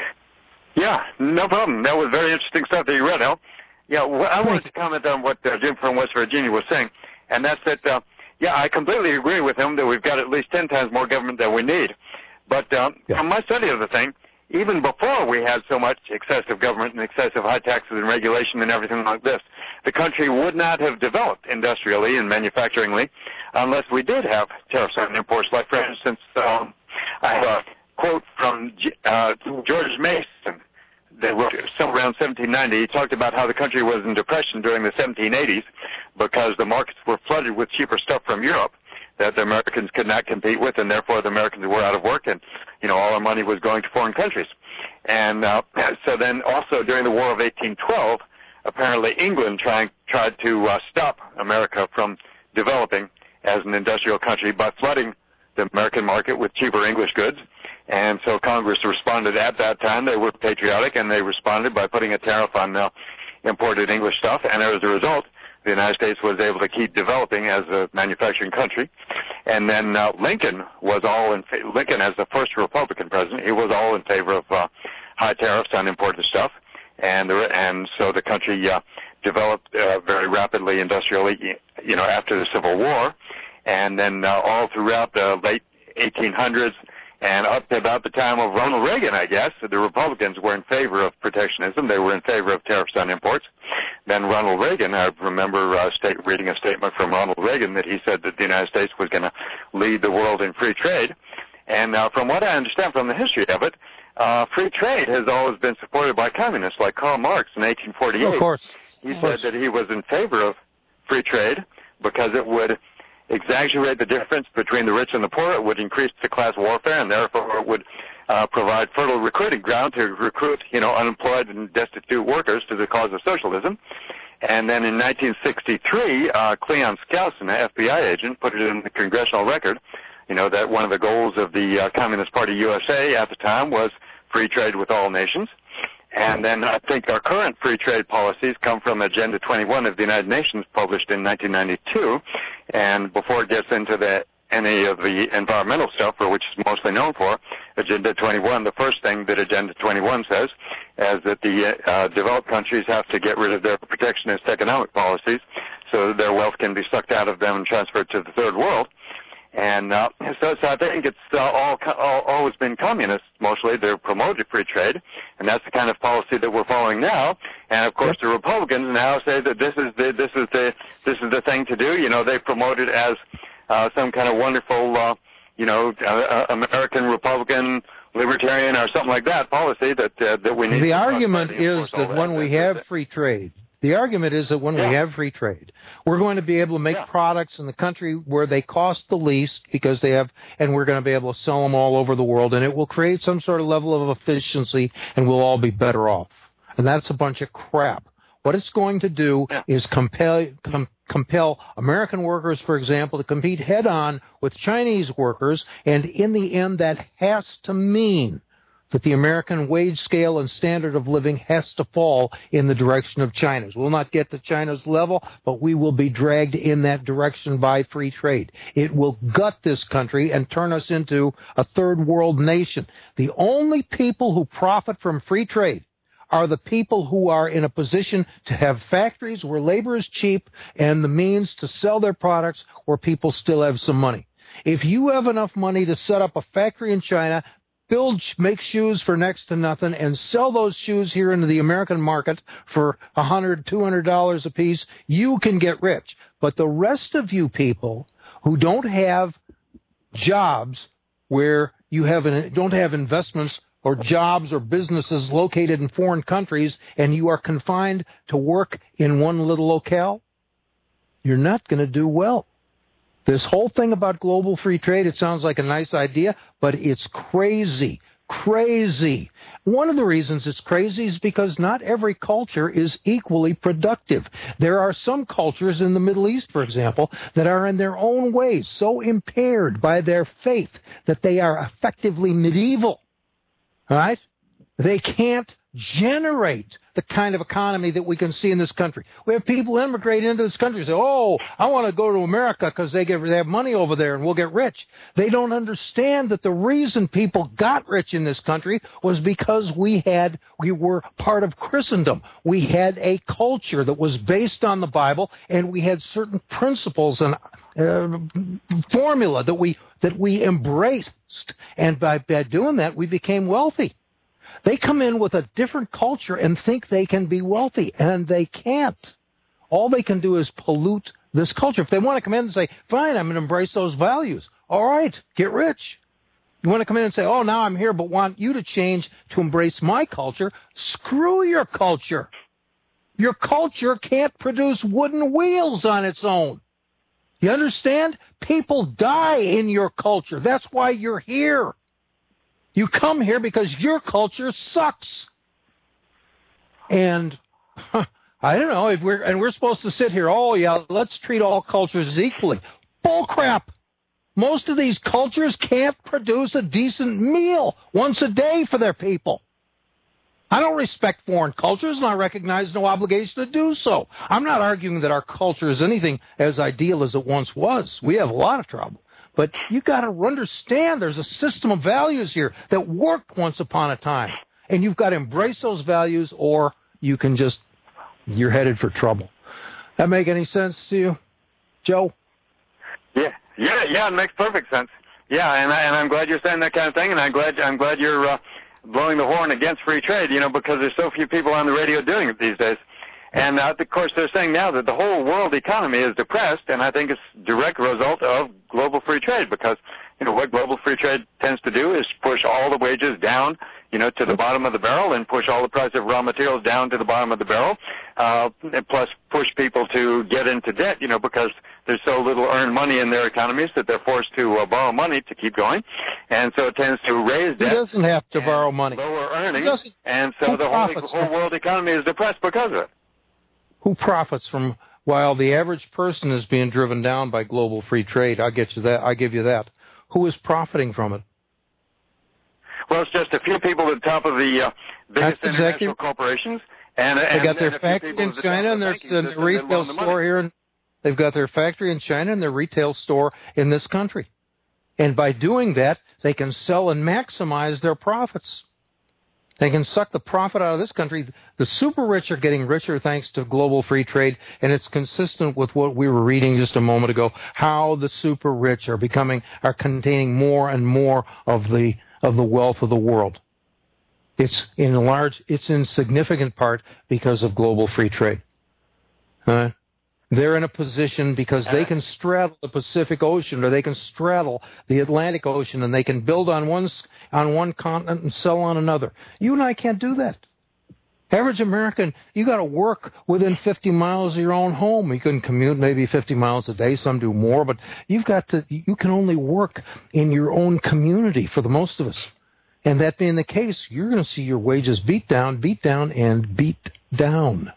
Yeah, no problem. That was very interesting stuff that you read, Al. Yeah, well, I wanted to comment on what uh, Jim from West Virginia was saying, and that's that, uh, yeah, I completely agree with him that we've got at least ten times more government than we need. But uh, yeah. From my study of the thing, even before we had so much excessive government and excessive high taxes and regulation and everything like this, the country would not have developed industrially and manufacturingly unless we did have tariffs on imports. Like, for instance, um, I have a quote from uh, George Mason that wrote somewhere around seventeen ninety. He talked about how the country was in depression during the seventeen eighties because the markets were flooded with cheaper stuff from Europe that the Americans could not compete with, and therefore the Americans were out of work, and, you know, all our money was going to foreign countries. And uh, so then also during the War of eighteen twelve, apparently England trying, tried to uh, stop America from developing as an industrial country by flooding the American market with cheaper English goods. And so Congress responded at that time. They were patriotic, and they responded by putting a tariff on uh, imported English stuff. And as a result, the United States was able to keep developing as a manufacturing country. And then uh, Lincoln was all in fa- Lincoln, as the first Republican president, he was all in favor of uh, high tariffs on imported stuff. And the, and so the country uh, developed uh, very rapidly industrially, you know, after the Civil War. And then uh, all throughout the late eighteen hundreds and up to about the time of Ronald Reagan, I guess, the Republicans were in favor of protectionism. They were in favor of tariffs on imports. Then Ronald Reagan, I remember uh, state, reading a statement from Ronald Reagan that he said that the United States was going to lead the world in free trade. And uh, from what I understand from the history of it, uh, free trade has always been supported by communists like Karl Marx in eighteen forty-eight. Of course. He of said course. that he was in favor of free trade because it would exaggerate the difference between the rich and the poor. It would increase the class warfare, and therefore it would uh, provide fertile recruiting ground to recruit, you know, unemployed and destitute workers to the cause of socialism. And then in nineteen sixty-three, uh, Cleon Skousen, an F B I agent, put it in the congressional record, you know, that one of the goals of the uh, Communist Party U S A at the time was free trade with all nations. And then I think our current free trade policies come from Agenda twenty-one of the United Nations, published in nineteen ninety-two. And before it gets into the, any of the environmental stuff, for which it's mostly known for, Agenda twenty-one, the first thing that Agenda twenty-one says is that the uh, developed countries have to get rid of their protectionist economic policies so that their wealth can be sucked out of them and transferred to the third world. And uh, so, so I think it's uh, all, all always been communist, mostly. They've promoted free trade, and that's the kind of policy that we're following now. And of course, yep. The Republicans now say that this is the this is the this is the thing to do. You know, they promote it as uh, some kind of wonderful, uh, you know, uh, American Republican libertarian or something like that policy that uh, that we need. The to argument is that, that when we have free trade, the argument is that when yeah. we have free trade, we're going to be able to make yeah. products in the country where they cost the least because they have, and we're going to be able to sell them all over the world, and it will create some sort of level of efficiency, and we'll all be better off. And that's a bunch of crap. What it's going to do yeah. is compel com, compel American workers, for example, to compete head-on with Chinese workers, and in the end, that has to mean that the American wage scale and standard of living has to fall in the direction of China's. We'll not get to China's level, but we will be dragged in that direction by free trade. It will gut this country and turn us into a third world nation. The only people who profit from free trade are the people who are in a position to have factories where labor is cheap and the means to sell their products where people still have some money. If you have enough money to set up a factory in China, build, make shoes for next to nothing, and sell those shoes here into the American market for one hundred dollars, two hundred dollars a piece, you can get rich. But the rest of you people who don't have jobs where you have an, don't have investments or jobs or businesses located in foreign countries, and you are confined to work in one little locale, you're not going to do well. This whole thing about global free trade, it sounds like a nice idea, but it's crazy, crazy. One of the reasons it's crazy is because not every culture is equally productive. There are some cultures in the Middle East, for example, that are in their own ways so impaired by their faith that they are effectively medieval. All right? They can't generate the kind of economy that we can see in this country. We have people immigrate into this country and say, oh, I want to go to America because they, they have money over there and we'll get rich. They don't understand that the reason people got rich in this country was because we had, we were part of Christendom. We had a culture that was based on the Bible, and we had certain principles and uh, formula that we, that we embraced. And by, by doing that, we became wealthy. They come in with a different culture and think they can be wealthy, and they can't. All they can do is pollute this culture. If they want to come in and say, fine, I'm going to embrace those values, all right, get rich. You want to come in and say, oh, now I'm here, but want you to change to embrace my culture, screw your culture. Your culture can't produce wooden wheels on its own. You understand? People die in your culture. That's why you're here. You come here because your culture sucks. And huh, I don't know if we're and we're supposed to sit here, oh yeah, let's treat all cultures equally. Bull crap. Most of these cultures can't produce a decent meal once a day for their people. I don't respect foreign cultures, and I recognize no obligation to do so. I'm not arguing that our culture is anything as ideal as it once was. We have a lot of trouble. But you got to understand there's a system of values here that worked once upon a time. And you've got to embrace those values, or you can just, you're headed for trouble. That make any sense to you, Joe? Yeah, yeah, yeah, it makes perfect sense. Yeah, and, I, and I'm glad you're saying that kind of thing, and I'm glad, I'm glad you're uh, blowing the horn against free trade, you know, because there's so few people on the radio doing it these days. And, uh, of course, they're saying now that the whole world economy is depressed, and I think it's a direct result of global free trade because, you know, what global free trade tends to do is push all the wages down, you know, to the bottom of the barrel and push all the price of raw materials down to the bottom of the barrel, uh, and plus push people to get into debt, you know, because there's so little earned money in their economies that they're forced to uh, borrow money to keep going. And so it tends to raise debt. He doesn't have to borrow money. Lower earnings. And so the whole, whole world economy is depressed because of it. Who profits from, while the average person is being driven down by global free trade? I'll get you that. I'll give you that. Who is profiting from it? Well, it's just a few people at the top of the uh, biggest That's international exactly. corporations. And, they and, got their and factory in China, and there's a retail store here. In, they've got their factory in China and their retail store in this country. And by doing that, they can sell and maximize their profits. They can suck the profit out of this country. The super rich are getting richer thanks to global free trade, and it's consistent with what we were reading just a moment ago, how the super rich are becoming, are containing more and more of the of the wealth of the world. It's in large, it's in significant part because of global free trade. Uh, They're in a position because they can straddle the Pacific Ocean or they can straddle the Atlantic Ocean and they can build on one, on one continent and sell on another. You and I can't do that. Average American, you got to work within fifty miles of your own home. You can commute maybe fifty miles a day. Some do more, but you've got to, you can only work in your own community for the most of us. And that being the case, you're going to see your wages beat down, beat down, and beat down.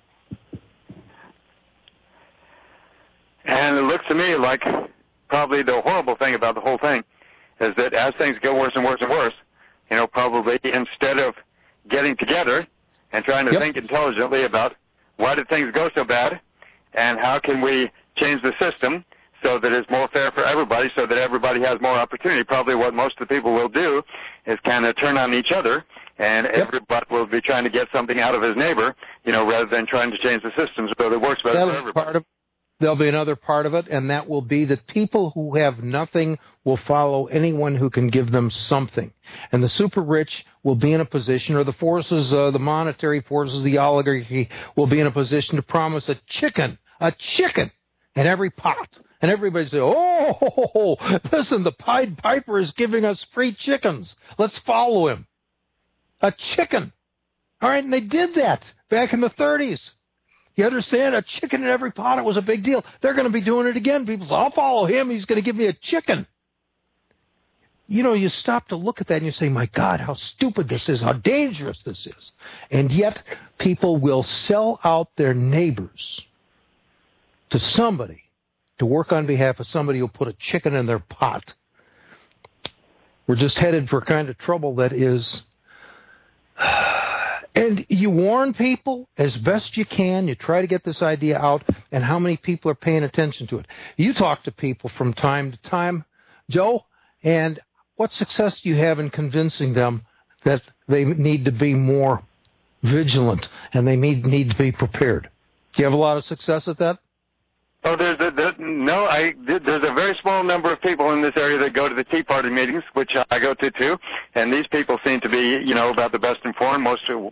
And it looks to me like probably the horrible thing about the whole thing is that as things get worse and worse and worse, you know, probably instead of getting together and trying to yep. think intelligently about why did things go so bad and how can we change the system so that it's more fair for everybody, so that everybody has more opportunity, probably what most of the people will do is kind of turn on each other, and yep. everybody will be trying to get something out of his neighbor, you know, rather than trying to change the system so that it works better That'll for everybody. Part of- There'll be another part of it, and that will be that people who have nothing will follow anyone who can give them something. And the super rich will be in a position, or the forces, uh, the monetary forces, the oligarchy will be in a position to promise a chicken, a chicken in every pot. And everybody say, oh, listen, the Pied Piper is giving us free chickens. Let's follow him. A chicken. All right, and they did that back in the thirties. You understand? A chicken in every pot, it was a big deal. They're going to be doing it again. People say, I'll follow him. He's going to give me a chicken. You know, you stop to look at that and you say, my God, how stupid this is, how dangerous this is. And yet people will sell out their neighbors to somebody to work on behalf of somebody who'll put a chicken in their pot. We're just headed for kind of trouble that is... And you warn people as best you can. You try to get this idea out, and how many people are paying attention to it. You talk to people from time to time, Joe, and what success do you have in convincing them that they need to be more vigilant and they need, need to be prepared? Do you have a lot of success at that? Oh, there's a, there, no, I, there's a very small number of people in this area that go to the Tea Party meetings, which I go to too, and these people seem to be, you know, about the best informed. Most of.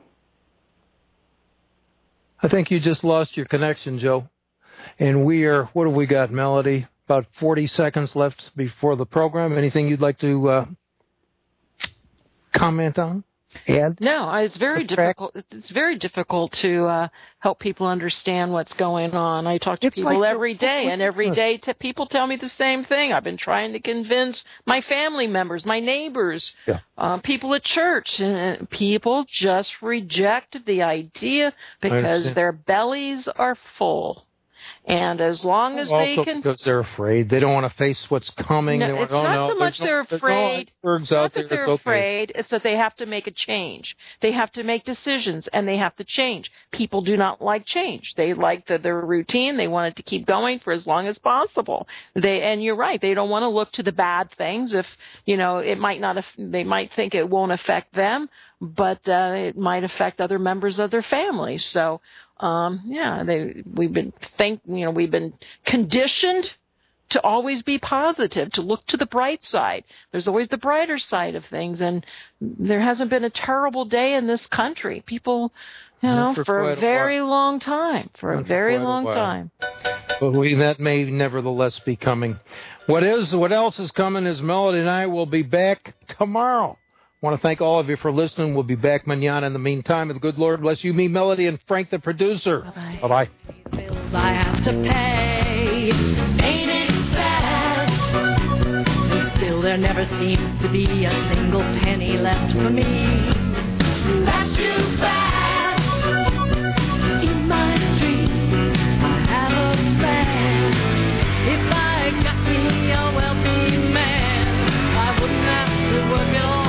I think you just lost your connection, Joe. And we are, what have we got, Melody? About forty seconds left before the program. Anything you'd like to uh, comment on? And no, it's very difficult. It's very difficult to uh, help people understand what's going on. I talk to it's people like every day, and every day t- people tell me the same thing. I've been trying to convince my family members, my neighbors, yeah. uh, people at church, and people just reject the idea because their bellies are full. And as long as also they can... because they're afraid. They don't want to face what's coming. No, they want, it's oh, not no, so much no, they're afraid. No it's not there, that they're it's afraid. Okay. It's that they have to make a change. They have to make decisions, and they have to change. People do not like change. They like the, their routine. They want it to keep going for as long as possible. They And you're right. They don't want to look to the bad things. If, you know, it might not... They might think it won't affect them, but uh, it might affect other members of their family. So... Um, yeah, they, we've been think, you know, we've been conditioned to always be positive, to look to the bright side. There's always the brighter side of things, and there hasn't been a terrible day in this country. People, you know, for, for a very a long time, for Not a very for long a time. But we, that may nevertheless be coming. What is, what else is coming is Melody and I will be back tomorrow. I want to thank all of you for listening. We'll be back mañana. In the meantime, the good Lord bless you, me, Melody, and Frank, the producer. Bye-bye. Bye-bye. Bills I have to pay, ain't it sad? And still there never seems to be a single penny left for me. That's too bad. In my dream, I have a plan. If I got me a wealthy man, I wouldn't have to work at all.